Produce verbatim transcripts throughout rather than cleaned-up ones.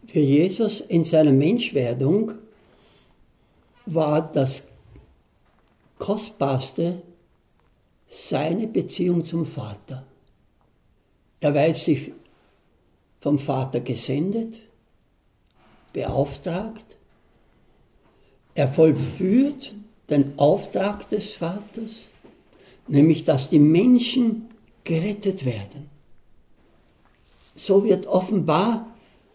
Für Jesus in seiner Menschwerdung war das Kostbarste seine Beziehung zum Vater. Er weiß sich vom Vater gesendet, beauftragt. Er vollführt den Auftrag des Vaters, nämlich dass die Menschen gerettet werden. So wird offenbar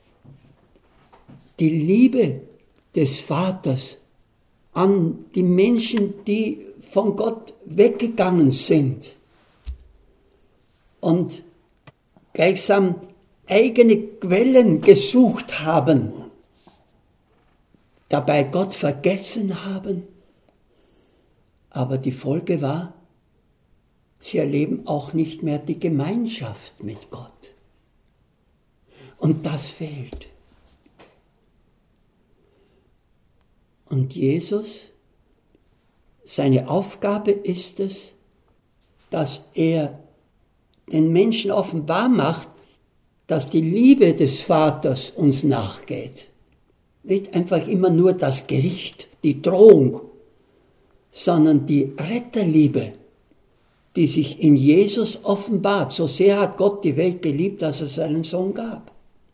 die Liebe des Vaters an die Menschen, die von Gott weggegangen sind und gleichsam eigene Quellen gesucht haben, dabei Gott vergessen haben. Aber die Folge war, sie erleben auch nicht mehr die Gemeinschaft mit Gott. Und das fehlt. Und Jesus, seine Aufgabe ist es, dass er den Menschen offenbar macht, dass die Liebe des Vaters uns nachgeht. Nicht einfach immer nur das Gericht, die Drohung, sondern die Retterliebe, die sich in Jesus offenbart. So sehr hat Gott die Welt geliebt, dass er seinen Sohn gab.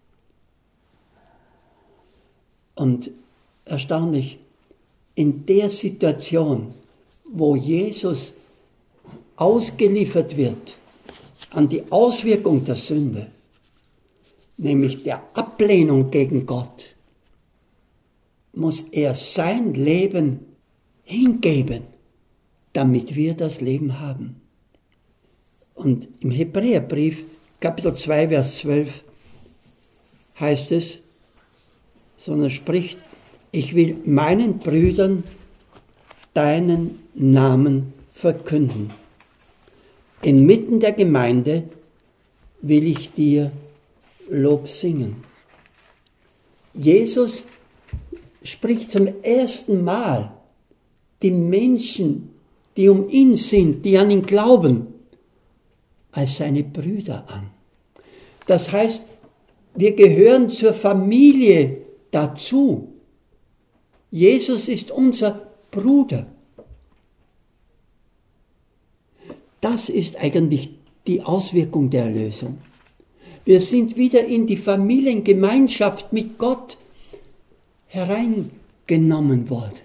Und erstaunlich, in der Situation, wo Jesus ausgeliefert wird an die Auswirkung der Sünde, nämlich der Ablehnung gegen Gott, muss er sein Leben hingeben, damit wir das Leben haben. Und im Hebräerbrief, Kapitel zwei, Vers zwölf, heißt es, sondern spricht, ich will meinen Brüdern deinen Namen verkünden. Inmitten der Gemeinde will ich dir Lob singen. Jesus spricht zum ersten Mal die Menschen, die um ihn sind, die an ihn glauben, als seine Brüder an. Das heißt, wir gehören zur Familie dazu. Jesus ist unser Bruder. Das ist eigentlich die Auswirkung der Erlösung. Wir sind wieder in die Familiengemeinschaft mit Gott hereingenommen worden.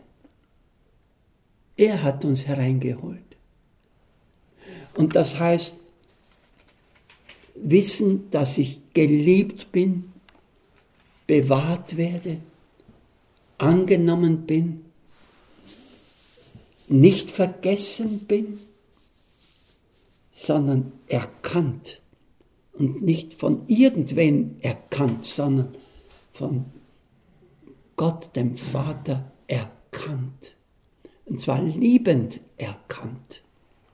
Er hat uns hereingeholt. Und das heißt, wissen, dass ich geliebt bin, bewahrt werde, angenommen bin, nicht vergessen bin, sondern erkannt. Und nicht von irgendwen erkannt, sondern von Gott, dem Vater, erkannt. Und zwar liebend erkannt.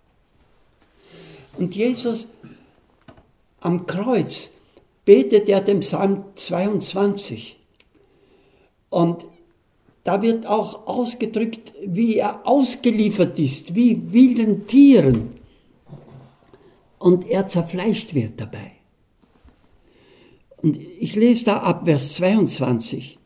Und Jesus am Kreuz betet er den Psalm zweiundzwanzig. Und da wird auch ausgedrückt, wie er ausgeliefert ist, wie wilden Tieren. Und er zerfleischt wird dabei. Und ich lese da ab Vers zweiundzwanzig.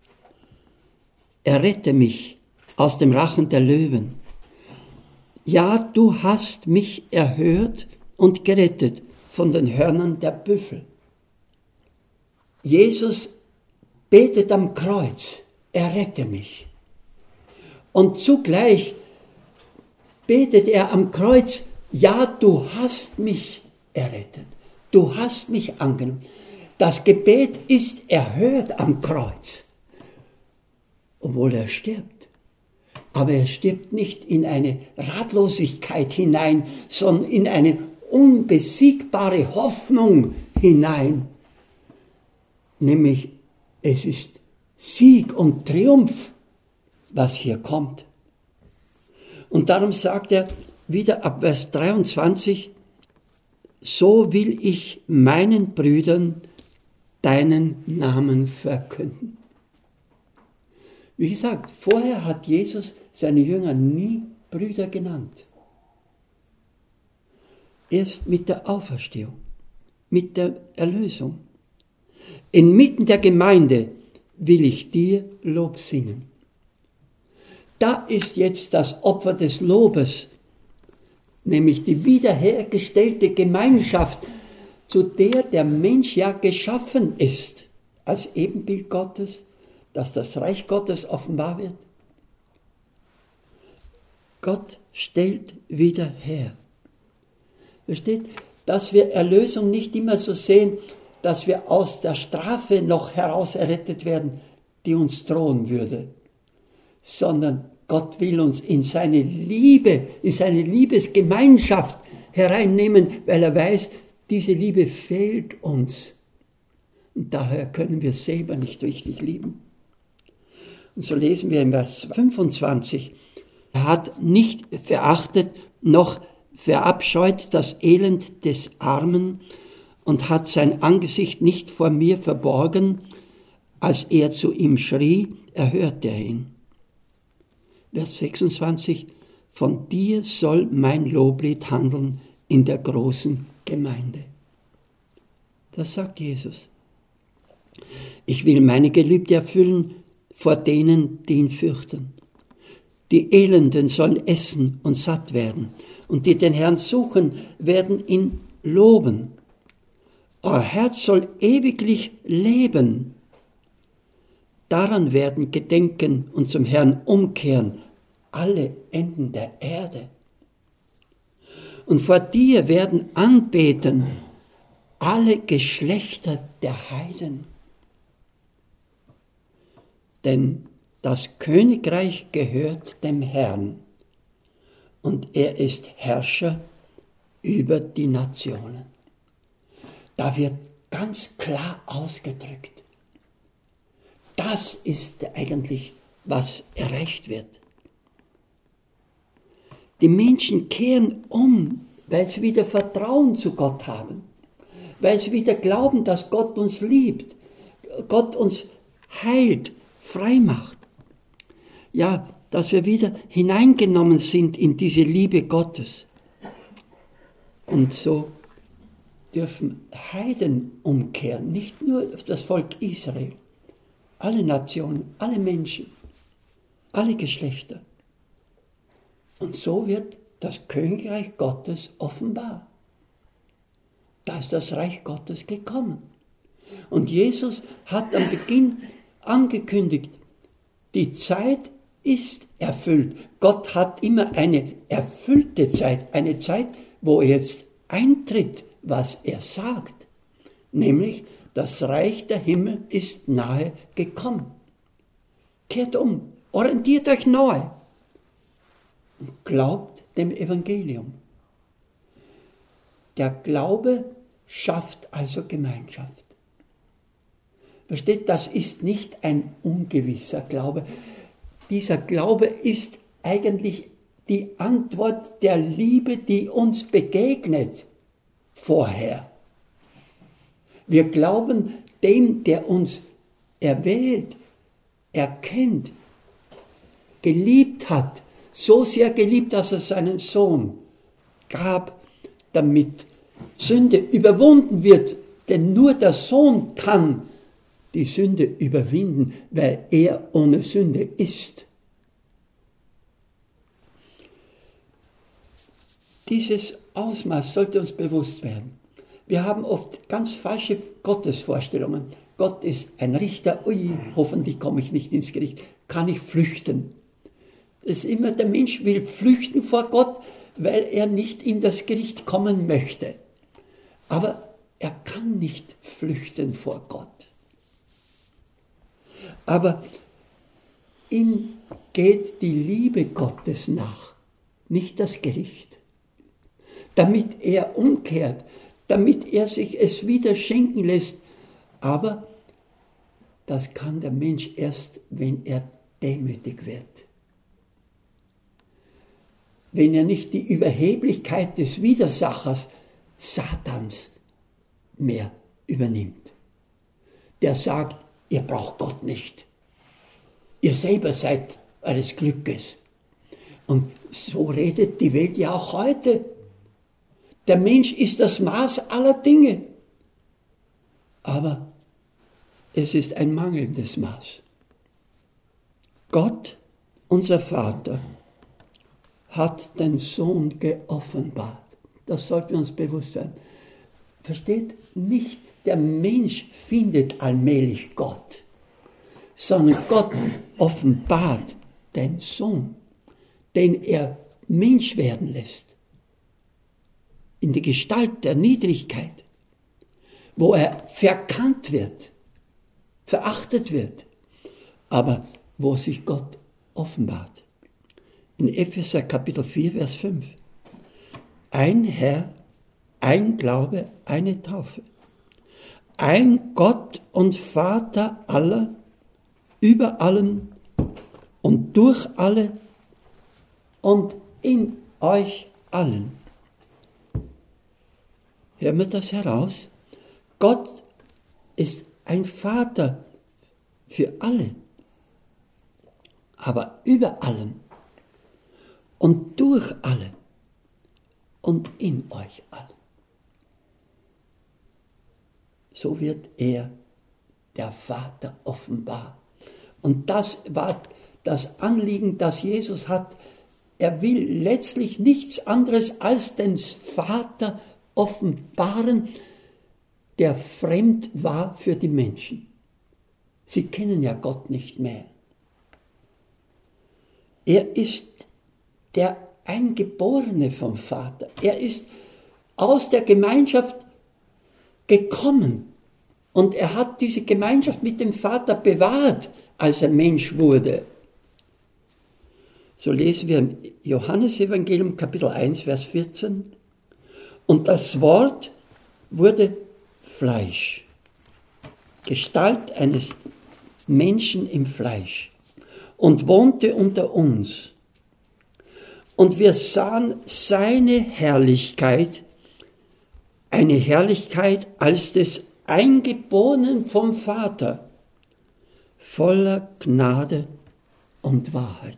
Errette mich aus dem Rachen der Löwen. Ja, du hast mich erhört und gerettet von den Hörnern der Büffel. Jesus betet am Kreuz, errette mich. Und zugleich betet er am Kreuz, ja, du hast mich errettet. Du hast mich angenommen. Das Gebet ist erhört am Kreuz, obwohl er stirbt. Aber er stirbt nicht in eine Ratlosigkeit hinein, sondern in eine unbesiegbare Hoffnung hinein. Nämlich, es ist Sieg und Triumph, was hier kommt. Und darum sagt er wieder ab Vers dreiundzwanzig, so will ich meinen Brüdern deinen Namen verkünden. Wie gesagt, vorher hat Jesus seine Jünger nie Brüder genannt. Erst mit der Auferstehung, mit der Erlösung. Inmitten der Gemeinde will ich dir Lob singen. Da ist jetzt das Opfer des Lobes, nämlich die wiederhergestellte Gemeinschaft, zu der der Mensch ja geschaffen ist, als Ebenbild Gottes, dass das Reich Gottes offenbar wird. Gott stellt wieder her. Versteht, dass wir Erlösung nicht immer so sehen, dass wir aus der Strafe noch heraus errettet werden, die uns drohen würde, sondern Gott will uns in seine Liebe, in seine Liebesgemeinschaft hereinnehmen, weil er weiß, diese Liebe fehlt uns. Und daher können wir selber nicht richtig lieben. Und so lesen wir im Vers fünfundzwanzig, er hat nicht verachtet noch verabscheut das Elend des Armen und hat sein Angesicht nicht vor mir verborgen, als er zu ihm schrie, erhörte er ihn. Vers sechsundzwanzig, von dir soll mein Loblied handeln in der großen Gemeinde. Das sagt Jesus. Ich will meine Gelübde erfüllen vor denen, die ihn fürchten. Die Elenden sollen essen und satt werden, und die den Herrn suchen, werden ihn loben. Euer Herz soll ewiglich leben. Daran werden gedenken und zum Herrn umkehren alle Enden der Erde. Und vor dir werden anbeten alle Geschlechter der Heiden. Denn das Königreich gehört dem Herrn und er ist Herrscher über die Nationen. Da wird ganz klar ausgedrückt, das ist eigentlich, was erreicht wird. Die Menschen kehren um, weil sie wieder Vertrauen zu Gott haben, weil sie wieder glauben, dass Gott uns liebt, Gott uns heilt, frei macht. Ja, dass wir wieder hineingenommen sind in diese Liebe Gottes. Und so dürfen Heiden umkehren, nicht nur das Volk Israel, alle Nationen, alle Menschen, alle Geschlechter. Und so wird das Königreich Gottes offenbar. Da ist das Reich Gottes gekommen. Und Jesus hat am Beginn angekündigt, die Zeit ist erfüllt. Gott hat immer eine erfüllte Zeit, eine Zeit, wo er jetzt eintritt, was er sagt. Nämlich, das Reich der Himmel ist nahe gekommen. Kehrt um, orientiert euch neu und glaubt dem Evangelium. Der Glaube schafft also Gemeinschaft. Versteht, das ist nicht ein ungewisser Glaube. Dieser Glaube ist eigentlich die Antwort der Liebe, die uns begegnet vorher. Wir glauben dem, der uns erwählt, erkennt, geliebt hat, so sehr geliebt, dass er seinen Sohn gab, damit Sünde überwunden wird. Denn nur der Sohn kann die Sünde überwinden, weil er ohne Sünde ist. Dieses Ausmaß sollte uns bewusst werden. Wir haben oft ganz falsche Gottesvorstellungen. Gott ist ein Richter, ui, hoffentlich komme ich nicht ins Gericht, kann ich flüchten. Das ist immer, der Mensch will flüchten vor Gott, weil er nicht in das Gericht kommen möchte. Aber er kann nicht flüchten vor Gott. Aber ihm geht die Liebe Gottes nach, nicht das Gericht. Damit er umkehrt, damit er sich es wieder schenken lässt. Aber das kann der Mensch erst, wenn er demütig wird. Wenn er nicht die Überheblichkeit des Widersachers, Satans, mehr übernimmt. Der sagt, ihr braucht Gott nicht. Ihr selber seid eures Glückes. Und so redet die Welt ja auch heute. Der Mensch ist das Maß aller Dinge. Aber es ist ein mangelndes Maß. Gott, unser Vater, hat den Sohn geoffenbart. Das sollten wir uns bewusst sein. Versteht? Nicht der Mensch findet allmählich Gott, sondern Gott offenbart den Sohn, den er Mensch werden lässt, in die Gestalt der Niedrigkeit, wo er verkannt wird, verachtet wird, aber wo sich Gott offenbart. In Epheser Kapitel vier, Vers fünf. Ein Herr, ein Glaube, eine Taufe. Ein Gott und Vater aller, über allem und durch alle und in euch allen. Hören wir das heraus? Gott ist ein Vater für alle, aber über allem und durch alle und in euch allen. So wird er, der Vater, offenbar. Und das war das Anliegen, das Jesus hat. Er will letztlich nichts anderes als den Vater offenbaren, der fremd war für die Menschen. Sie kennen ja Gott nicht mehr. Er ist der Eingeborene vom Vater. Er ist aus der Gemeinschaft gekommen und er hat diese Gemeinschaft mit dem Vater bewahrt, als er Mensch wurde. So lesen wir im Johannesevangelium Kapitel eins, Vers vierzehn. Und das Wort wurde Fleisch, Gestalt eines Menschen im Fleisch, und wohnte unter uns. Und wir sahen seine Herrlichkeit, eine Herrlichkeit als des Eingeborenen vom Vater, voller Gnade und Wahrheit.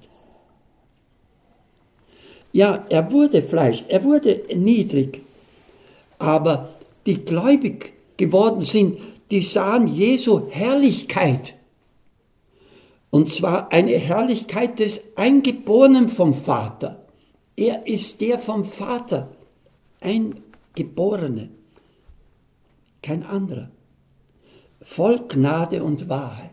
Ja, er wurde Fleisch, er wurde niedrig, aber die gläubig geworden sind, die sahen Jesu Herrlichkeit. Und zwar eine Herrlichkeit des Eingeborenen vom Vater. Er ist der vom Vater, Eingeborene, kein anderer. Voll Gnade und Wahrheit.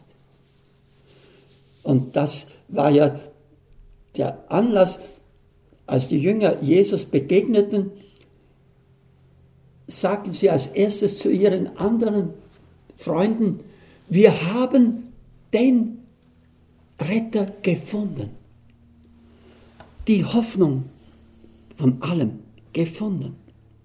Und das war ja der Anlass, als die Jünger Jesus begegneten, sagten sie als erstes zu ihren anderen Freunden, wir haben den Retter gefunden. Die Hoffnung von allem gefunden.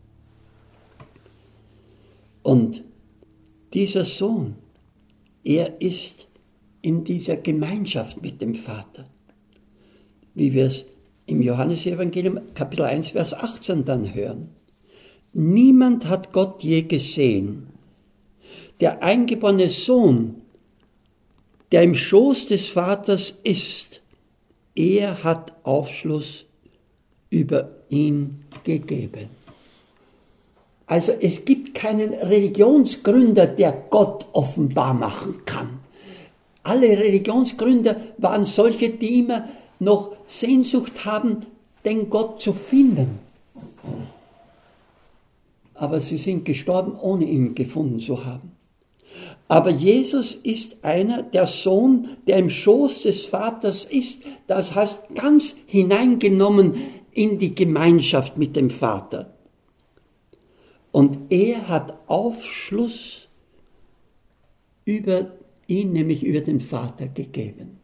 Und dieser Sohn, er ist in dieser Gemeinschaft mit dem Vater, wie wir es im Johannesevangelium Kapitel eins, Vers achtzehn dann hören. Niemand hat Gott je gesehen. Der eingeborene Sohn, der im Schoß des Vaters ist, er hat Aufschluss über ihn gegeben. Also es gibt keinen Religionsgründer, der Gott offenbar machen kann. Alle Religionsgründer waren solche, die immer noch Sehnsucht haben, den Gott zu finden. Aber sie sind gestorben, ohne ihn gefunden zu haben. Aber Jesus ist einer, der Sohn, der im Schoß des Vaters ist, das heißt ganz hineingenommen in die Gemeinschaft mit dem Vater. Und er hat Aufschluss über ihn, nämlich über den Vater gegeben.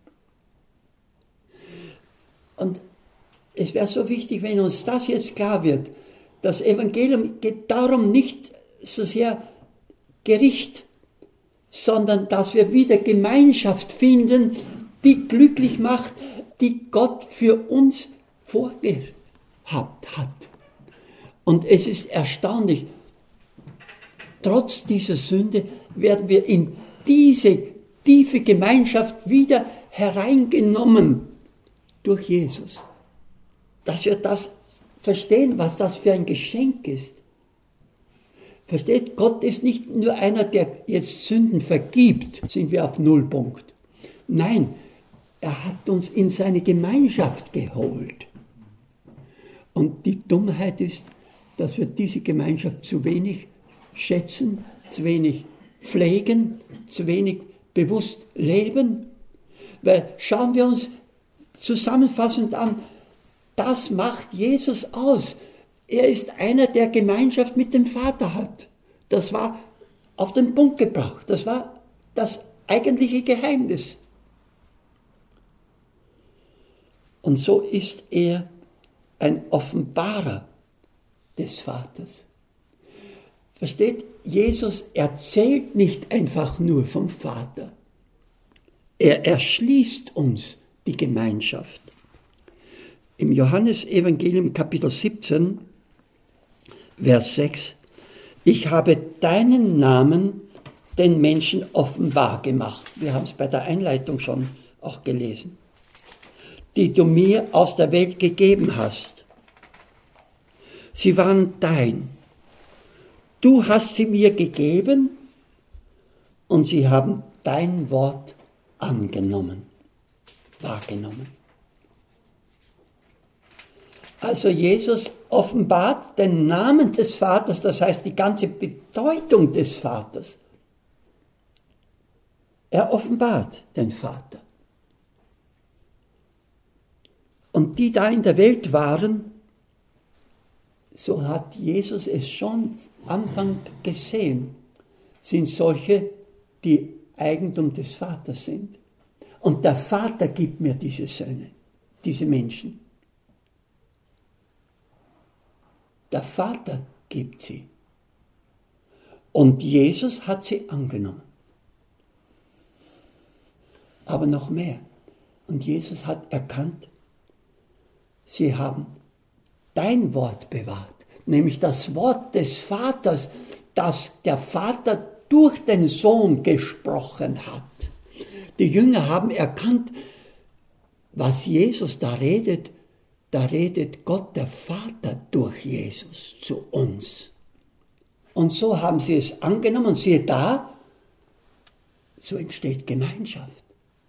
Und es wäre so wichtig, wenn uns das jetzt klar wird. Das Evangelium geht darum nicht so sehr Gericht, sondern dass wir wieder Gemeinschaft finden, die glücklich macht, die Gott für uns vorgehabt hat. Und es ist erstaunlich, trotz dieser Sünde werden wir in diese tiefe Gemeinschaft wieder hereingenommen durch Jesus. Dass wir das verstehen, was das für ein Geschenk ist. Versteht? Gott ist nicht nur einer, der jetzt Sünden vergibt, sind wir auf Nullpunkt. Nein, er hat uns in seine Gemeinschaft geholt. Und die Dummheit ist, dass wir diese Gemeinschaft zu wenig schätzen, zu wenig pflegen, zu wenig bewusst leben. Weil schauen wir uns zusammenfassend an, das macht Jesus aus. Er ist einer, der Gemeinschaft mit dem Vater hat. Das war auf den Punkt gebracht. Das war das eigentliche Geheimnis. Und so ist er ein Offenbarer des Vaters. Versteht? Jesus erzählt nicht einfach nur vom Vater. Er erschließt uns die Gemeinschaft. Im Johannesevangelium Kapitel siebzehn, Vers sechs, ich habe deinen Namen den Menschen offenbar gemacht. Wir haben es bei der Einleitung schon auch gelesen. Die du mir aus der Welt gegeben hast. Sie waren dein. Du hast sie mir gegeben und sie haben dein Wort angenommen, wahrgenommen. Also Jesus offenbart den Namen des Vaters, das heißt die ganze Bedeutung des Vaters. Er offenbart den Vater. Und die da in der Welt waren, so hat Jesus es schon am Anfang gesehen, sind solche, die Eigentum des Vaters sind. Und der Vater gibt mir diese Söhne, diese Menschen. Der Vater gibt sie. Und Jesus hat sie angenommen. Aber noch mehr. Und Jesus hat erkannt, sie haben dein Wort bewahrt, nämlich das Wort des Vaters, das der Vater durch den Sohn gesprochen hat. Die Jünger haben erkannt, was Jesus da redet, da redet Gott der Vater durch Jesus zu uns. Und so haben sie es angenommen und siehe da, so entsteht Gemeinschaft.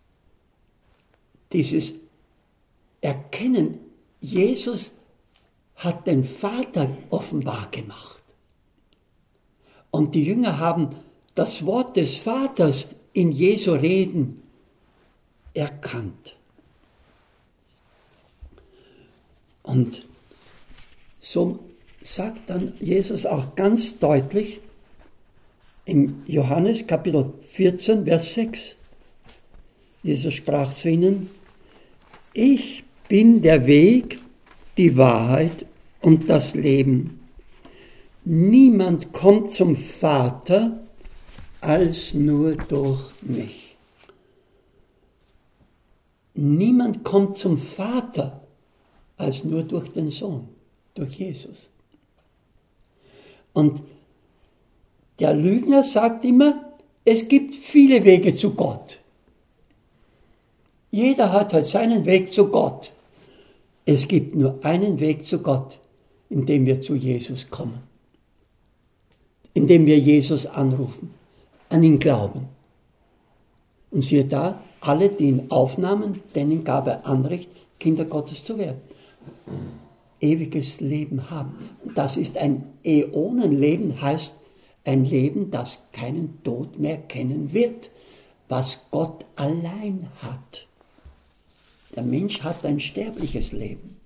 Dieses Erkennen, Jesus hat den Vater offenbar gemacht. Und die Jünger haben das Wort des Vaters in Jesu Reden erkannt. Und so sagt dann Jesus auch ganz deutlich im Johannes Kapitel vierzehn, Vers sechs. Jesus sprach zu ihnen, ich bin der Weg, die Wahrheit und das Leben. Niemand kommt zum Vater als nur durch mich. Niemand kommt zum Vater als nur durch den Sohn, durch Jesus. Und der Lügner sagt immer, es gibt viele Wege zu Gott. Jeder hat halt seinen Weg zu Gott. Es gibt nur einen Weg zu Gott, indem wir zu Jesus kommen. Indem wir Jesus anrufen, an ihn glauben. Und siehe da, alle, die ihn aufnahmen, denen gab er Anrecht, Kinder Gottes zu werden. Ewiges Leben haben. Und das ist ein Äonenleben, heißt ein Leben, das keinen Tod mehr kennen wird, was Gott allein hat. Der Mensch hat ein sterbliches Leben.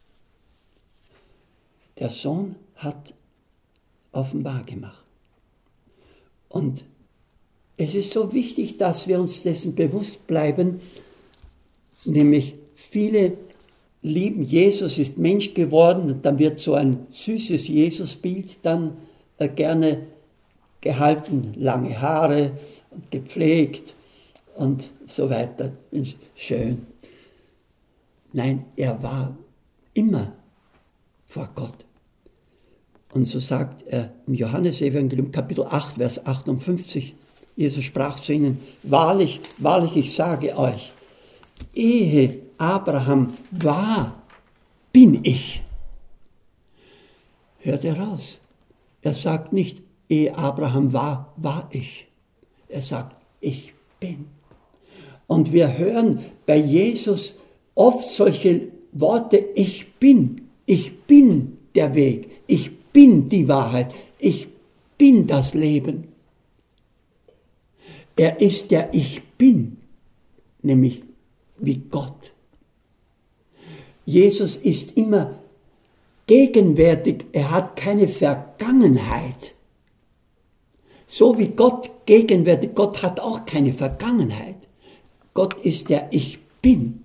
Der Sohn hat offenbar gemacht. Und es ist so wichtig, dass wir uns dessen bewusst bleiben, nämlich viele lieben, Jesus ist Mensch geworden und dann wird so ein süßes Jesusbild dann äh, gerne gehalten, lange Haare und gepflegt und so weiter, schön. Nein, er war immer vor Gott. Und so sagt er im Johannesevangelium Kapitel acht, Vers achtundfünfzig, Jesus sprach zu ihnen, wahrlich, wahrlich, ich sage euch, ehe Abraham war, bin ich. Hört er raus. Er sagt nicht, ehe Abraham war, war ich. Er sagt, ich bin. Und wir hören bei Jesus oft solche Worte, ich bin, ich bin der Weg, ich bin die Wahrheit, ich bin das Leben. Er ist der Ich Bin, nämlich wie Gott. Jesus ist immer gegenwärtig, er hat keine Vergangenheit. So wie Gott gegenwärtig, Gott hat auch keine Vergangenheit. Gott ist der Ich Bin.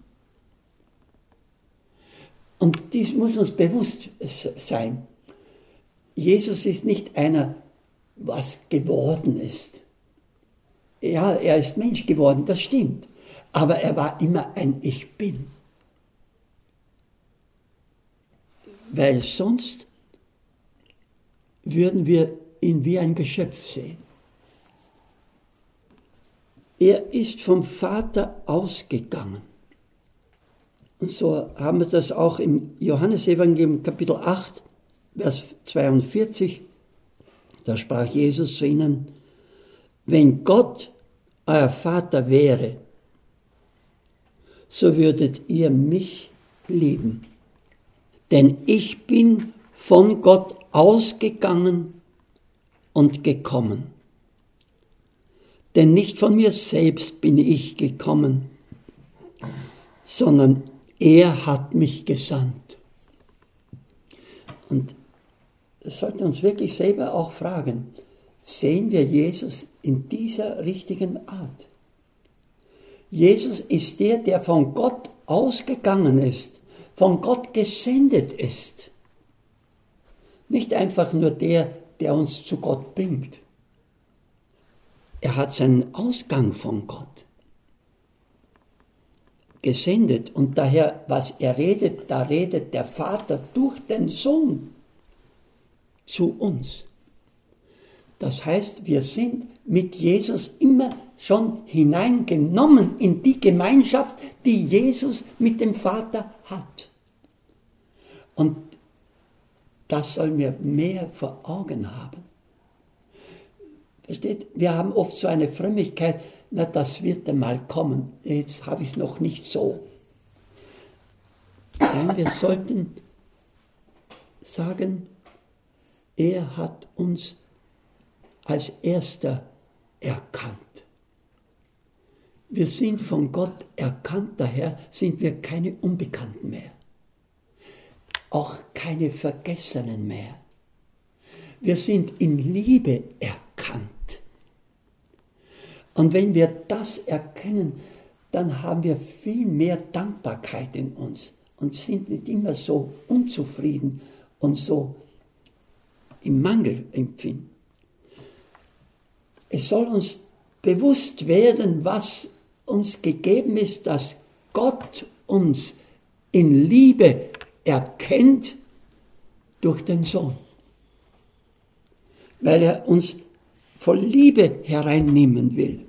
Und dies muss uns bewusst sein. Jesus ist nicht einer, was geworden ist. Ja, er ist Mensch geworden, das stimmt. Aber er war immer ein Ich Bin. Weil sonst würden wir ihn wie ein Geschöpf sehen. Er ist vom Vater ausgegangen. Und so haben wir das auch im Johannesevangelium Kapitel acht, Vers zweiundvierzig. Da sprach Jesus zu ihnen, wenn Gott euer Vater wäre, so würdet ihr mich lieben. Denn ich bin von Gott ausgegangen und gekommen. Denn nicht von mir selbst bin ich gekommen, sondern er hat mich gesandt. Und das sollten uns wirklich selber auch fragen, sehen wir Jesus in dieser richtigen Art? Jesus ist der, der von Gott ausgegangen ist, von Gott gesendet ist. Nicht einfach nur der, der uns zu Gott bringt. Er hat seinen Ausgang von Gott gesendet und daher, was er redet, da redet der Vater durch den Sohn zu uns. Das heißt, wir sind mit Jesus immer schon hineingenommen in die Gemeinschaft, die Jesus mit dem Vater hat. Und das sollen wir mehr vor Augen haben. Versteht? Wir haben oft so eine Frömmigkeit, na, das wird einmal kommen. Jetzt habe ich es noch nicht so. Nein, wir sollten sagen, er hat uns als Erster erkannt. Wir sind von Gott erkannt, daher sind wir keine Unbekannten mehr. Auch keine Vergessenen mehr. Wir sind in Liebe erkannt. Und wenn wir das erkennen, dann haben wir viel mehr Dankbarkeit in uns und sind nicht immer so unzufrieden und so im Mangel empfinden. Es soll uns bewusst werden, was uns gegeben ist, dass Gott uns in Liebe erkennt durch den Sohn. Weil er uns voll Liebe hereinnehmen will.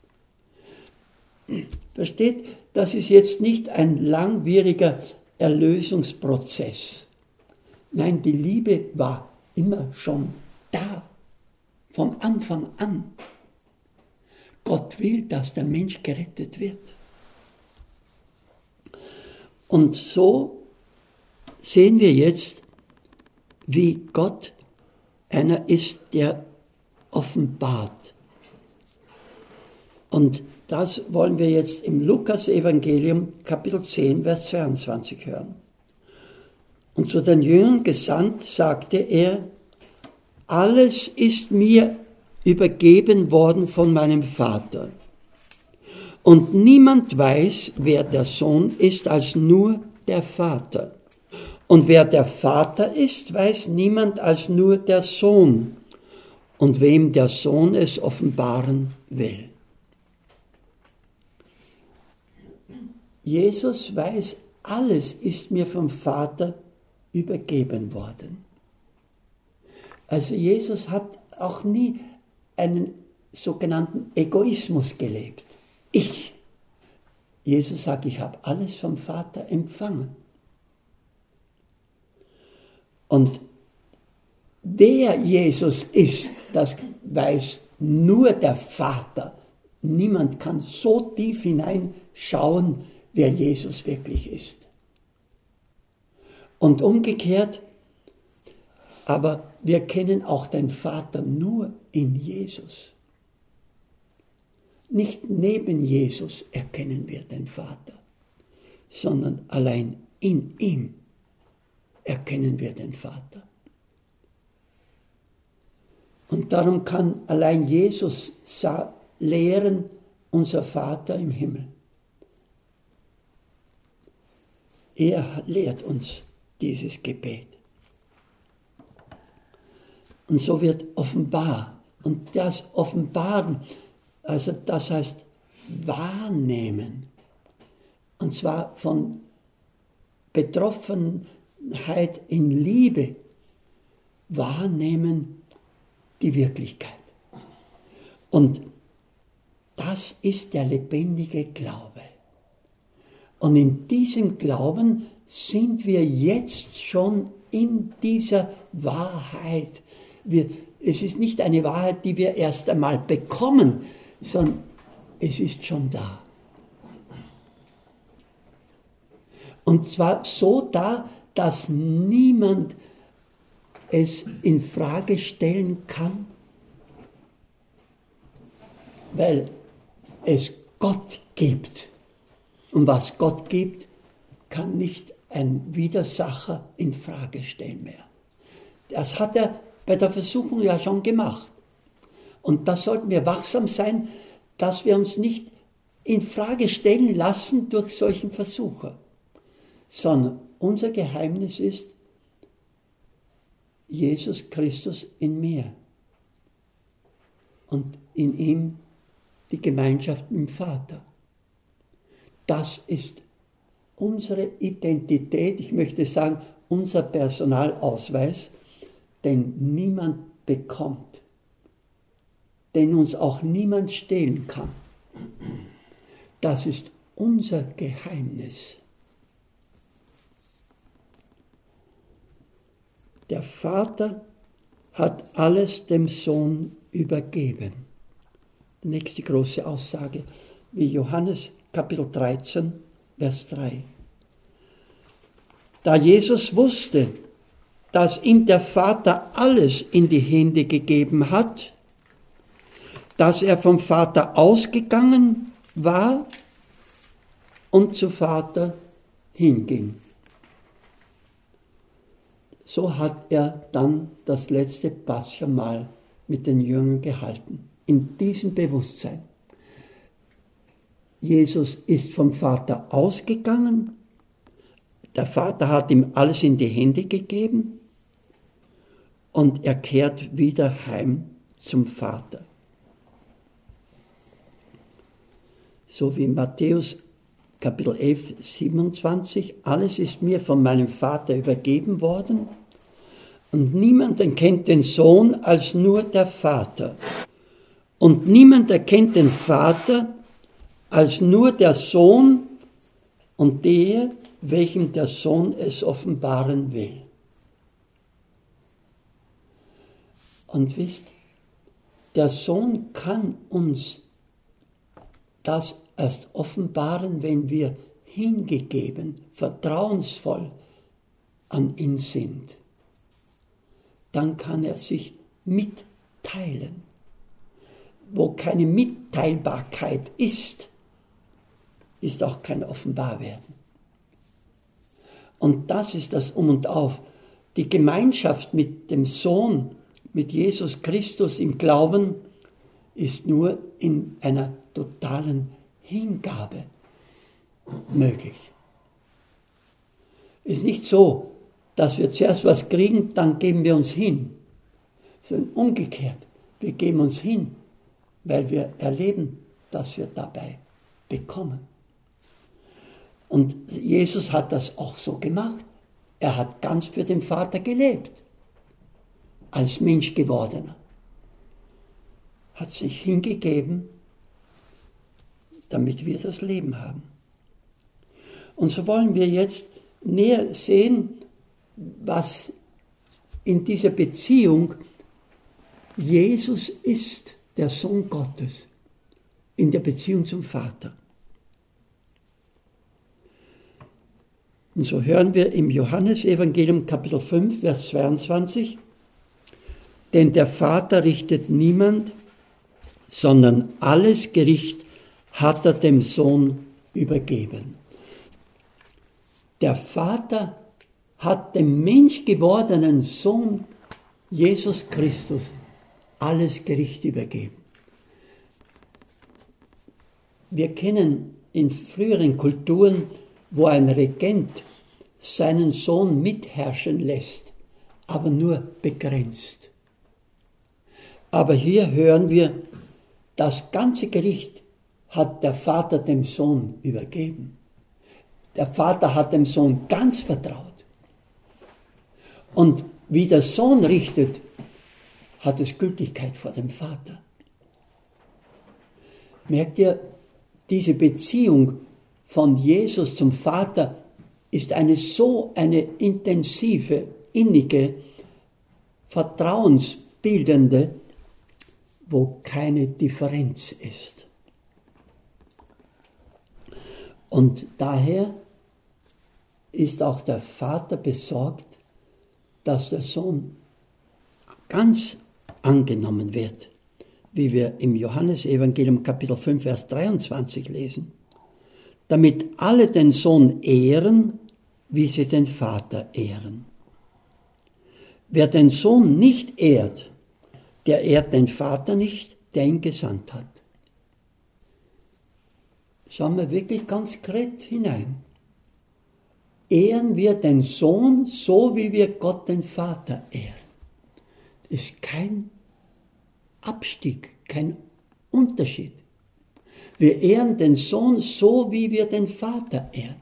Versteht? Das ist jetzt nicht ein langwieriger Erlösungsprozess. Nein, die Liebe war immer schon da, von Anfang an. Gott will, dass der Mensch gerettet wird. Und so sehen wir jetzt, wie Gott einer ist, der offenbart. Und das wollen wir jetzt im Lukas-Evangelium, Kapitel zehn, Vers zweiundzwanzig hören. Und zu den Jüngern gesandt, sagte er, alles ist mir übergeben worden von meinem Vater. Und niemand weiß, wer der Sohn ist, als nur der Vater. Und wer der Vater ist, weiß niemand als nur der Sohn. Und wem der Sohn es offenbaren will. Jesus weiß, alles ist mir vom Vater übergeben worden. Also Jesus hat auch nie einen sogenannten Egoismus gelebt. Ich. Jesus sagt, ich habe alles vom Vater empfangen. Und wer Jesus ist, das weiß nur der Vater. Niemand kann so tief hineinschauen, wer Jesus wirklich ist. Und umgekehrt, aber wir kennen auch den Vater nur in Jesus. Nicht neben Jesus erkennen wir den Vater, sondern allein in ihm erkennen wir den Vater. Und darum kann allein Jesus lehren, unser Vater im Himmel. Er lehrt uns dieses Gebet. Und so wird offenbar. Und das Offenbaren, also das heißt wahrnehmen. Und zwar von Betroffenheit in Liebe wahrnehmen die Wirklichkeit. Und das ist der lebendige Glaube. Und in diesem Glauben sind wir jetzt schon in dieser Wahrheit. Wir, es ist nicht eine Wahrheit, die wir erst einmal bekommen, sondern es ist schon da. Und zwar so da, dass niemand es in Frage stellen kann, weil es Gott gibt. Und was Gott gibt, kann nicht ein Widersacher in Frage stellen mehr. Das hat er bei der Versuchung ja schon gemacht. Und da sollten wir wachsam sein, dass wir uns nicht in Frage stellen lassen durch solchen Versucher, sondern unser Geheimnis ist Jesus Christus in mir und in ihm die Gemeinschaft mit dem Vater. Das ist unsere Identität, ich möchte sagen, unser Personalausweis, den niemand bekommt, den uns auch niemand stehlen kann. Das ist unser Geheimnis. Der Vater hat alles dem Sohn übergeben. Die nächste große Aussage, wie Johannes Kapitel dreizehn, Vers drei. Da Jesus wusste, dass ihm der Vater alles in die Hände gegeben hat, dass er vom Vater ausgegangen war und zu Vater hinging. So hat er dann das letzte Paschamal mit den Jüngern gehalten, in diesem Bewusstsein. Jesus ist vom Vater ausgegangen, der Vater hat ihm alles in die Hände gegeben und er kehrt wieder heim zum Vater. So wie Matthäus Kapitel elf, siebenundzwanzig, alles ist mir von meinem Vater übergeben worden und niemand erkennt den Sohn als nur der Vater. Und niemand erkennt den Vater als nur der Sohn und der, welchem der Sohn es offenbaren will. Und wisst, der Sohn kann uns das erst offenbaren, wenn wir hingegeben, vertrauensvoll an ihn sind. Dann kann er sich mitteilen. Wo keine Mitteilbarkeit ist, ist auch kein Offenbarwerden. Und das ist das Um und Auf. Die Gemeinschaft mit dem Sohn, mit Jesus Christus im Glauben, ist nur in einer totalen Hingabe möglich. Es ist nicht so, dass wir zuerst was kriegen, dann geben wir uns hin, sondern umgekehrt. Wir geben uns hin, weil wir erleben, dass wir dabei bekommen. Und Jesus hat das auch so gemacht. Er hat ganz für den Vater gelebt, als Mensch gewordener. Hat sich hingegeben, damit wir das Leben haben. Und so wollen wir jetzt näher sehen, was in dieser Beziehung, Jesus ist der Sohn Gottes in der Beziehung zum Vater. Und so hören wir im Johannesevangelium Kapitel fünf, Vers zweiundzwanzig, denn der Vater richtet niemand, sondern alles Gericht hat er dem Sohn übergeben. Der Vater hat dem menschgewordenen Sohn Jesus Christus alles Gericht übergeben. Wir kennen in früheren Kulturen, wo ein Regent seinen Sohn mitherrschen lässt, aber nur begrenzt. Aber hier hören wir, das ganze Gericht hat der Vater dem Sohn übergeben. Der Vater hat dem Sohn ganz vertraut. Und wie der Sohn richtet, hat es Gültigkeit vor dem Vater. Merkt ihr, diese Beziehung von Jesus zum Vater ist eine so eine intensive, innige, vertrauensbildende, wo keine Differenz ist. Und daher ist auch der Vater besorgt, dass der Sohn ganz angenommen wird, wie wir im Johannesevangelium Kapitel fünf, Vers dreiundzwanzig lesen, damit alle den Sohn ehren, wie sie den Vater ehren. Wer den Sohn nicht ehrt, der ehrt den Vater nicht, der ihn gesandt hat. Schauen wir wirklich ganz konkret hinein. Ehren wir den Sohn so, wie wir Gott den Vater ehren. Das ist kein Abstieg, kein Unterschied. Wir ehren den Sohn so, wie wir den Vater ehren.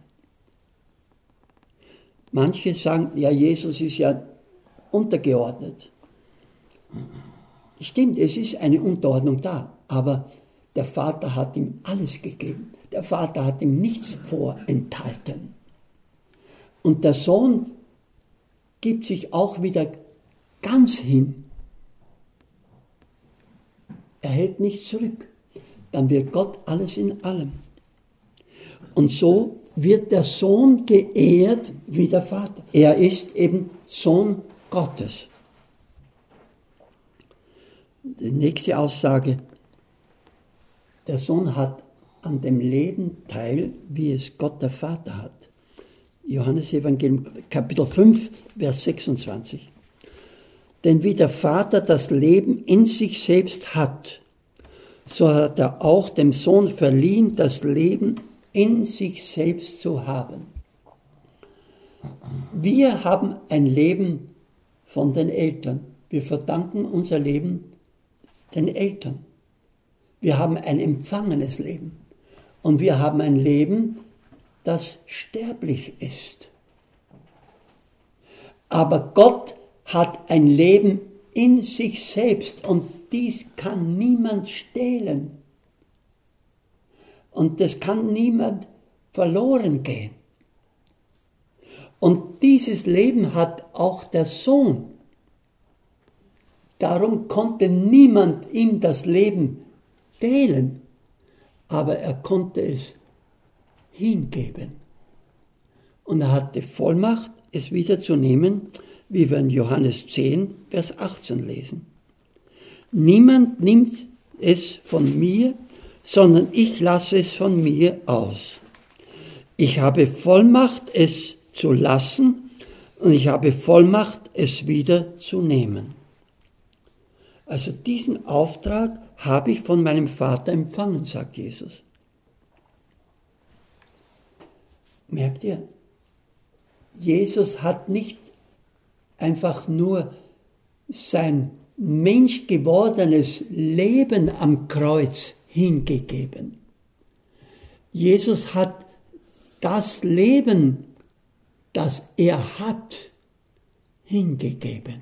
Manche sagen, ja, Jesus ist ja untergeordnet. Stimmt, es ist eine Unterordnung da, aber der Vater hat ihm alles gegeben. Der Vater hat ihm nichts vorenthalten. Und der Sohn gibt sich auch wieder ganz hin. Er hält nichts zurück. Dann wird Gott alles in allem. Und so wird der Sohn geehrt wie der Vater. Er ist eben Sohn Gottes. Die nächste Aussage, der Sohn hat an dem Leben teil, wie es Gott der Vater hat. Johannesevangelium Kapitel fünf, Vers sechsundzwanzig. Denn wie der Vater das Leben in sich selbst hat, so hat er auch dem Sohn verliehen, das Leben in sich selbst zu haben. Wir haben ein Leben von den Eltern. Wir verdanken unser Leben den Eltern. Wir haben ein empfangenes Leben. Und wir haben ein Leben, das sterblich ist. Aber Gott hat ein Leben in sich selbst und dies kann niemand stehlen. Und das kann niemand verloren gehen. Und dieses Leben hat auch der Sohn. Darum konnte niemand ihm das Leben stehlen, aber er konnte es hingeben. Und er hatte Vollmacht, es wieder zu nehmen, wie wir in Johannes zehn, Vers achtzehn lesen. Niemand nimmt es von mir, sondern ich lasse es von mir aus. Ich habe Vollmacht, es zu lassen, und ich habe Vollmacht, es wieder zu nehmen. Also diesen Auftrag habe ich von meinem Vater empfangen, sagt Jesus. Merkt ihr? Jesus hat nicht einfach nur sein menschgewordenes Leben am Kreuz hingegeben. Jesus hat das Leben, das er hat, hingegeben.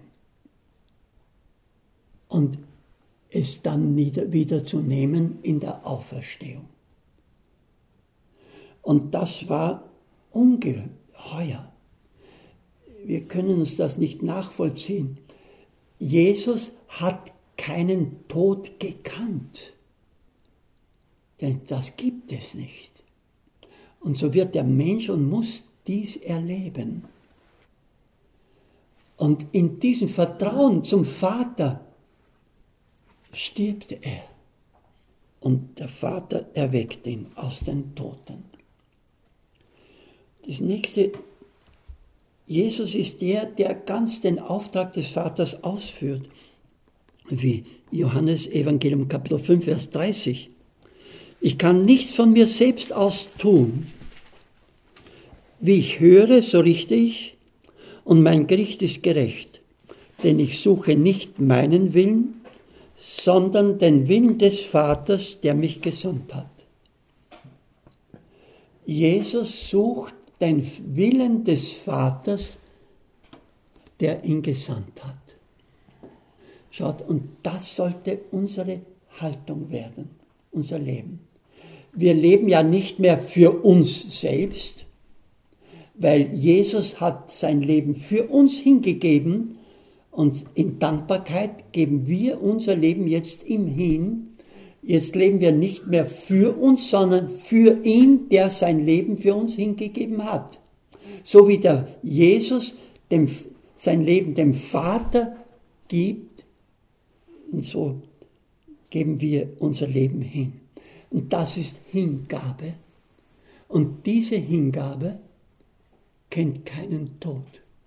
Und es dann wieder zu nehmen in der Auferstehung. Und das war ungeheuer. wir können uns das nicht nachvollziehen. Jesus hat keinen Tod gekannt. Denn das gibt es nicht. Und so wird der Mensch und muss dies erleben. Und in diesem Vertrauen zum Vater stirbt er. Und der Vater erweckt ihn aus den Toten. Das nächste, Jesus ist der, der ganz den Auftrag des Vaters ausführt. Wie Johannes Evangelium Kapitel fünf, Vers dreißig. Ich kann nichts von mir selbst aus tun. Wie ich höre, so richte ich, und mein Gericht ist gerecht. Denn ich suche nicht meinen Willen, sondern den Willen des Vaters, der mich gesandt hat. Jesus sucht den Willen des Vaters, der ihn gesandt hat. Schaut, und das sollte unsere Haltung werden, unser Leben. Wir leben ja nicht mehr für uns selbst, weil Jesus hat sein Leben für uns hingegeben und in Dankbarkeit geben wir unser Leben jetzt ihm hin. Jetzt leben wir nicht mehr für uns, sondern für ihn, der sein Leben für uns hingegeben hat. So wie der Jesus dem, sein Leben dem Vater gibt, und so geben wir unser Leben hin. Und das ist Hingabe. Und diese Hingabe kennt keinen Tod.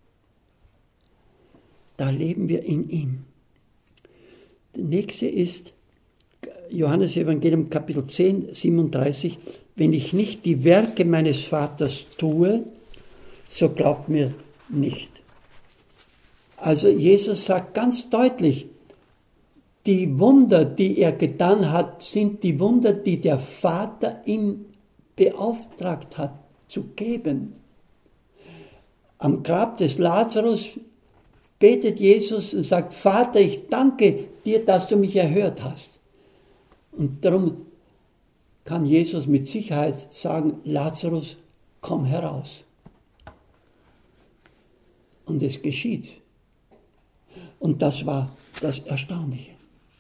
Da leben wir in ihm. Der nächste ist Johannes Evangelium Kapitel zehn, siebenunddreißig. Wenn ich nicht die Werke meines Vaters tue, so glaubt mir nicht. Also Jesus sagt ganz deutlich, die Wunder, die er getan hat, sind die Wunder, die der Vater ihm beauftragt hat zu geben. Am Grab des Lazarus betet Jesus und sagt, Vater, ich danke dir, dass du mich erhört hast. Und darum kann Jesus mit Sicherheit sagen, Lazarus, komm heraus. Und es geschieht. Und das war das Erstaunliche.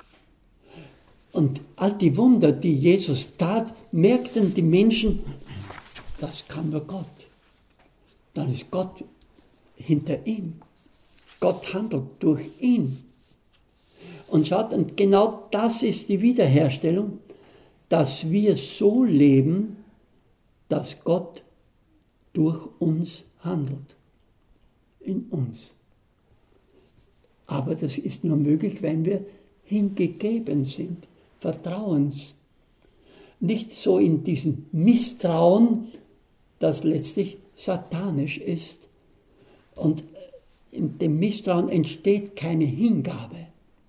Und all die Wunder, die Jesus tat, merkten die Menschen, das kann nur Gott. Dann ist Gott hinter ihm. Gott handelt durch ihn. Und schaut, und genau das ist die Wiederherstellung, dass wir so leben, dass Gott durch uns handelt. In uns. Aber das ist nur möglich, wenn wir hingegeben sind, vertrauens. Nicht so in diesem Misstrauen, das letztlich satanisch ist. Und in dem Misstrauen entsteht keine Hingabe.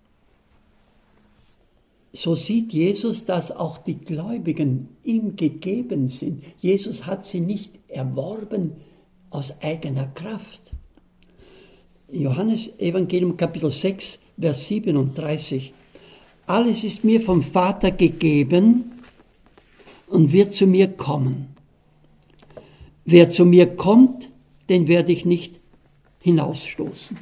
So sieht Jesus, dass auch die Gläubigen ihm gegeben sind. Jesus hat sie nicht erworben aus eigener Kraft. Johannes Evangelium Kapitel sechs, Vers siebenunddreißig. Alles ist mir vom Vater gegeben und wird zu mir kommen. Wer zu mir kommt, den werde ich nicht hinausstoßen.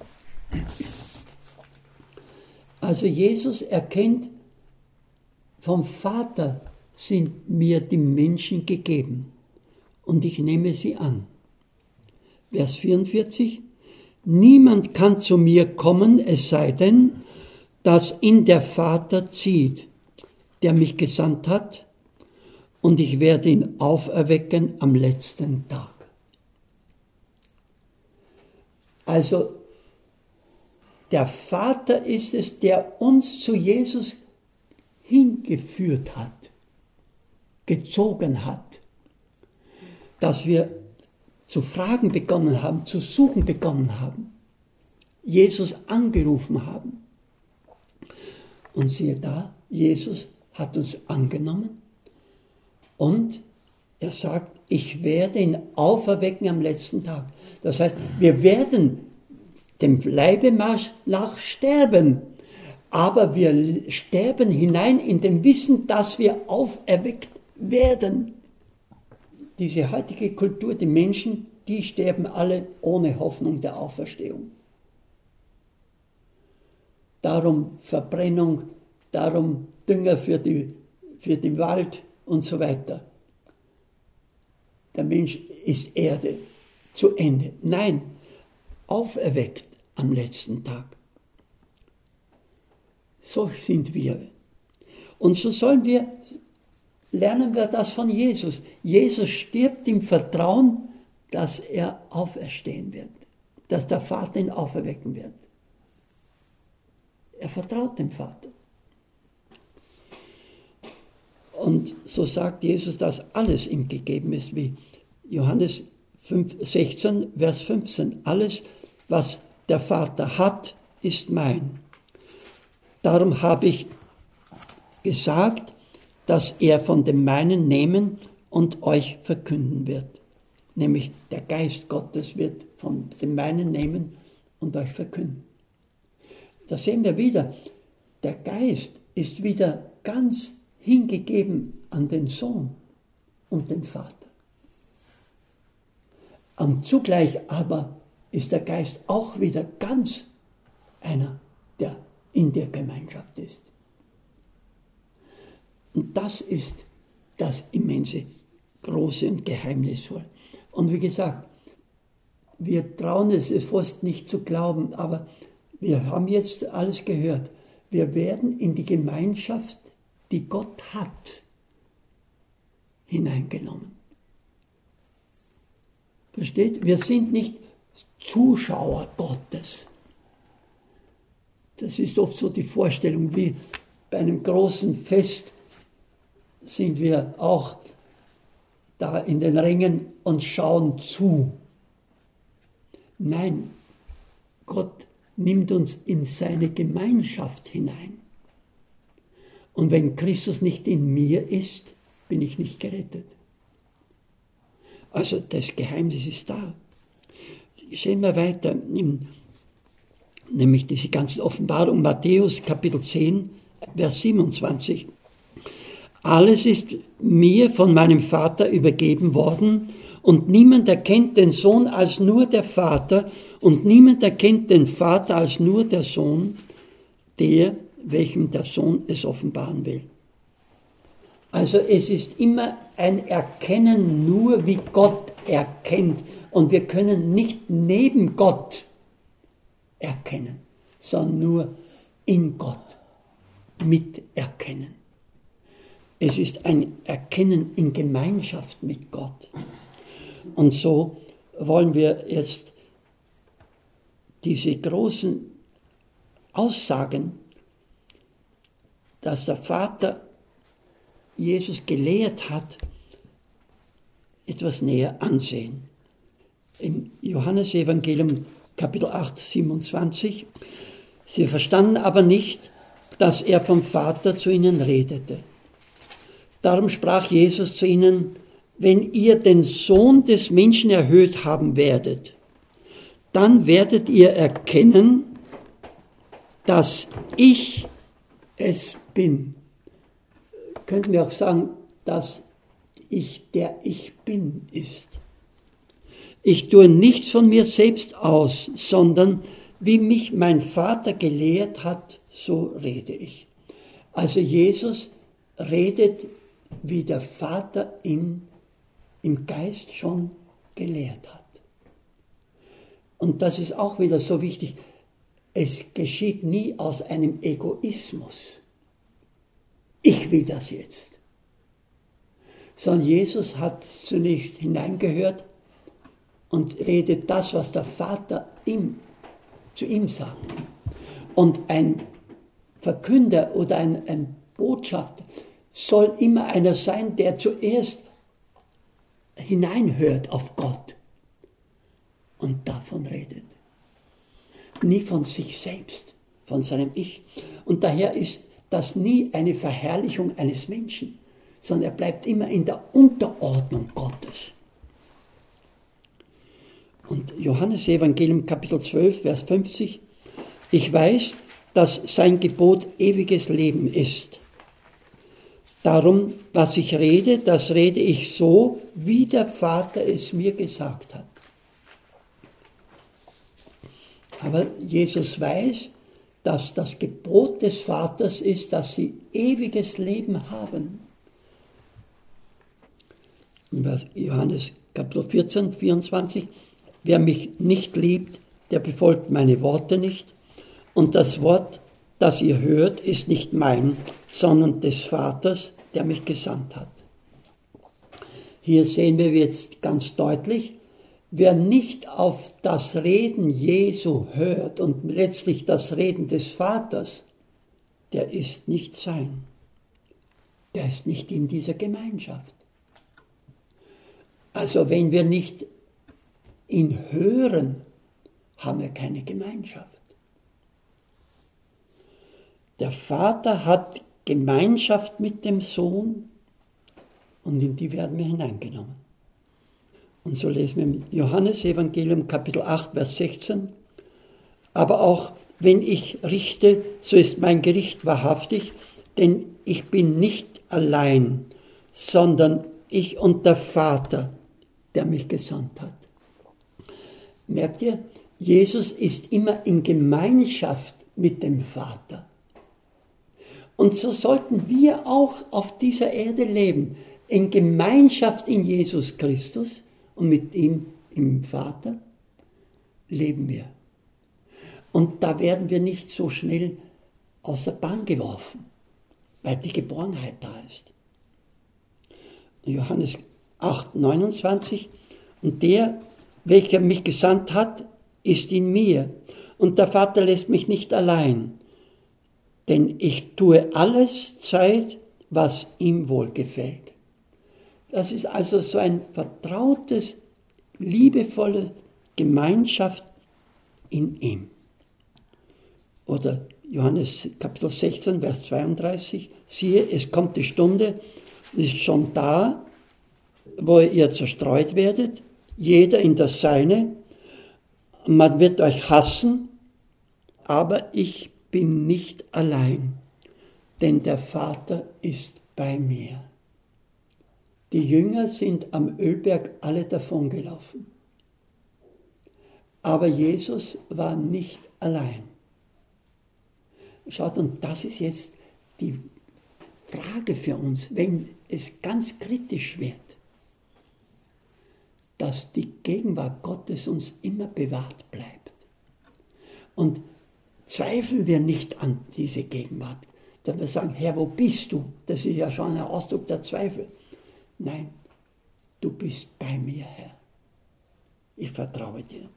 Also Jesus erkennt, vom Vater sind mir die Menschen gegeben und ich nehme sie an. Vers vierundvierzig. Niemand kann zu mir kommen, es sei denn, dass ihn der Vater zieht, der mich gesandt hat, und ich werde ihn auferwecken am letzten Tag. Also der Vater ist es, der uns zu Jesus hingeführt hat, gezogen hat, dass wir zu fragen begonnen haben, zu suchen begonnen haben, Jesus angerufen haben. Und siehe da, Jesus hat uns angenommen und er sagt, ich werde ihn auferwecken am letzten Tag. Das heißt, wir werden dem Leibe nach sterben, aber wir sterben hinein in dem Wissen, dass wir auferweckt werden. Diese heutige Kultur, die Menschen die sterben alle ohne Hoffnung der Auferstehung. Darum Verbrennung, darum Dünger für, die, für den Wald und so weiter. Der Mensch ist Erde, zu Ende. Nein, auferweckt am letzten Tag. So sind wir. Und so sollen wir, lernen wir das von Jesus. Jesus stirbt im Vertrauen, dass er auferstehen wird, dass der Vater ihn auferwecken wird. Er vertraut dem Vater. Und so sagt Jesus, dass alles ihm gegeben ist, wie Johannes sechzehn, Vers fünfzehn. Alles, was der Vater hat, ist mein. Darum habe ich gesagt, dass er von dem meinen nehmen und euch verkünden wird. Nämlich der Geist Gottes wird von dem meinen nehmen und euch verkünden. Da sehen wir wieder, der Geist ist wieder ganz hingegeben an den Sohn und den Vater. Und zugleich aber ist der Geist auch wieder ganz einer, der in der Gemeinschaft ist. Und das ist das immense, große und geheimnisvolle. Und wie gesagt, wir trauen es fast nicht zu glauben, aber wir haben jetzt alles gehört. Wir werden in die Gemeinschaft, die Gott hat, hineingenommen. Versteht? Wir sind nicht Zuschauer Gottes. Das ist oft so die Vorstellung, wie bei einem großen Fest sind wir auch da in den Rängen und schauen zu. Nein, Gott nimmt uns in seine Gemeinschaft hinein. Und wenn Christus nicht in mir ist, bin ich nicht gerettet. Also das Geheimnis ist da. Sehen wir weiter, nämlich diese ganze Offenbarung, Matthäus Kapitel zehn, Vers siebenundzwanzig. Alles ist mir von meinem Vater übergeben worden und niemand erkennt den Sohn als nur der Vater und niemand erkennt den Vater als nur der Sohn, der, welchem der Sohn es offenbaren will. Also es ist immer ein Erkennen nur, wie Gott erkennt. Und wir können nicht neben Gott erkennen, sondern nur in Gott miterkennen. Es ist ein Erkennen in Gemeinschaft mit Gott. Und so wollen wir jetzt diese großen Aussagen, dass der Vater Jesus gelehrt hat, etwas näher ansehen. Im Johannesevangelium Kapitel acht, siebenundzwanzig. Sie verstanden aber nicht, dass er vom Vater zu ihnen redete. Darum sprach Jesus zu ihnen, wenn ihr den Sohn des Menschen erhöht haben werdet, dann werdet ihr erkennen, dass ich es bin. Könnten wir auch sagen, dass ich der Ich Bin ist. Ich tue nichts von mir selbst aus, sondern wie mich mein Vater gelehrt hat, so rede ich. Also Jesus redet, wie der Vater ihn im Geist schon gelehrt hat. Und das ist auch wieder so wichtig. Es geschieht nie aus einem Egoismus. Ich will das jetzt. Sondern Jesus hat zunächst hineingehört und redet das, was der Vater ihm, zu ihm sagt. Und ein Verkünder oder ein, ein Botschafter soll immer einer sein, der zuerst hineinhört auf Gott und davon redet. Nie von sich selbst, von seinem Ich. Und daher ist das nie eine Verherrlichung eines Menschen, sondern er bleibt immer in der Unterordnung Gottes. Und Johannes Evangelium Kapitel zwölf, Vers fünfzig. Ich weiß, dass sein Gebot ewiges Leben ist. Darum, was ich rede, das rede ich so, wie der Vater es mir gesagt hat. Aber Jesus weiß, dass das Gebot des Vaters ist, dass sie ewiges Leben haben. Johannes Kapitel vierzehn, vierundzwanzig, wer mich nicht liebt, der befolgt meine Worte nicht. Und das Wort, das ihr hört, ist nicht mein, sondern des Vaters, der mich gesandt hat. Hier sehen wir jetzt ganz deutlich, wer nicht auf das Reden Jesu hört und letztlich das Reden des Vaters, der ist nicht sein. Der ist nicht in dieser Gemeinschaft. Also wenn wir nicht ihn hören, haben wir keine Gemeinschaft. Der Vater hat Gemeinschaft mit dem Sohn und in die werden wir hineingenommen. Und so lesen wir im Johannesevangelium Kapitel acht, Vers sechzehn. Aber auch wenn ich richte, so ist mein Gericht wahrhaftig, denn ich bin nicht allein, sondern ich und der Vater, der mich gesandt hat. Merkt ihr, Jesus ist immer in Gemeinschaft mit dem Vater. Und so sollten wir auch auf dieser Erde leben, in Gemeinschaft in Jesus Christus und mit ihm im Vater leben wir. Und da werden wir nicht so schnell aus der Bahn geworfen, weil die Geborgenheit da ist. Johannes acht, neunundzwanzig, und der, welcher mich gesandt hat, ist in mir, und der Vater lässt mich nicht allein, denn ich tue alles Zeit, was ihm wohlgefällt. Das ist also so ein vertrautes, liebevolle Gemeinschaft in ihm. Oder Johannes Kapitel sechzehn, Vers zweiunddreißig, siehe, es kommt die Stunde, ist schon da, wo ihr zerstreut werdet, jeder in das Seine, man wird euch hassen, aber ich bin nicht allein, denn der Vater ist bei mir. Die Jünger sind am Ölberg alle davongelaufen. Aber Jesus war nicht allein. Schaut, und das ist jetzt die Frage für uns, wenn es ganz kritisch wird, dass die Gegenwart Gottes uns immer bewahrt bleibt. Und zweifeln wir nicht an diese Gegenwart, dass wir sagen, Herr, wo bist du? Das ist ja schon ein Ausdruck der Zweifel. Nein, du bist bei mir, Herr. Ich vertraue dir.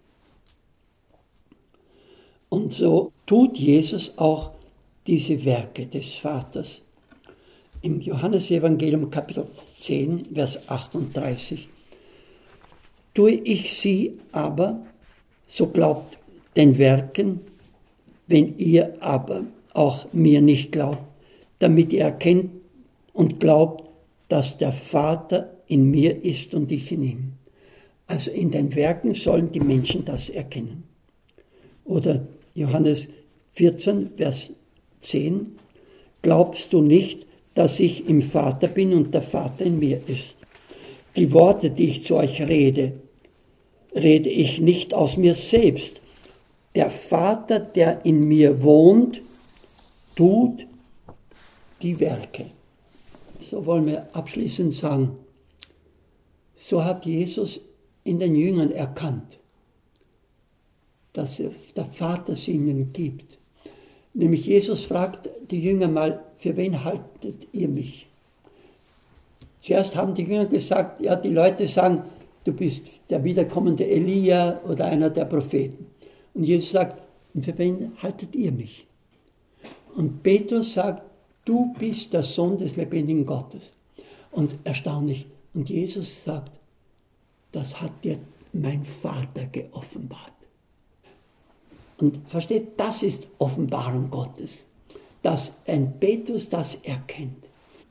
Und so tut Jesus auch diese Werke des Vaters. Im Johannesevangelium Kapitel zehn, Vers achtunddreißig. Tue ich sie aber, so glaubt den Werken, wenn ihr aber auch mir nicht glaubt, damit ihr erkennt und glaubt, dass der Vater in mir ist und ich in ihm. Also in den Werken sollen die Menschen das erkennen. Oder Johannes vierzehn, Vers zehn. Glaubst du nicht, dass ich im Vater bin und der Vater in mir ist? Die Worte, die ich zu euch rede, rede ich nicht aus mir selbst. Der Vater, der in mir wohnt, tut die Werke. So wollen wir abschließend sagen, so hat Jesus in den Jüngern erkannt, dass der Vater sie ihnen gibt. Nämlich Jesus fragt die Jünger mal, für wen haltet ihr mich? Zuerst haben die Jünger gesagt, ja, die Leute sagen, du bist der wiederkommende Elia oder einer der Propheten. Und Jesus sagt, für wen haltet ihr mich? Und Petrus sagt, du bist der Sohn des lebendigen Gottes. Und erstaunlich, und Jesus sagt, das hat dir mein Vater geoffenbart. Und versteht, das ist Offenbarung Gottes, dass ein Petrus das erkennt.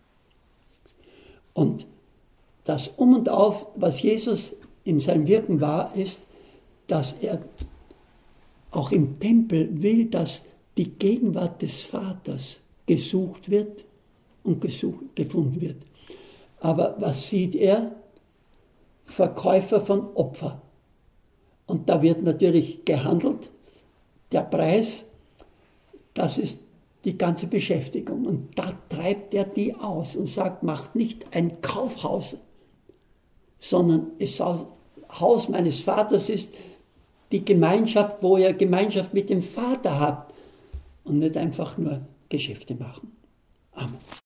Und das Um und Auf, was Jesus in seinem Wirken war, ist, dass er auch im Tempel will, dass die Gegenwart des Vaters gesucht wird und gesucht, gefunden wird. Aber was sieht er? Verkäufer von Opfer. Und da wird natürlich gehandelt der Preis, das ist die ganze Beschäftigung. Und da treibt er die aus und sagt, macht nicht ein Kaufhaus, sondern das Haus meines Vaters ist die Gemeinschaft, wo ihr Gemeinschaft mit dem Vater habt und nicht einfach nur Geschäfte machen. Amen.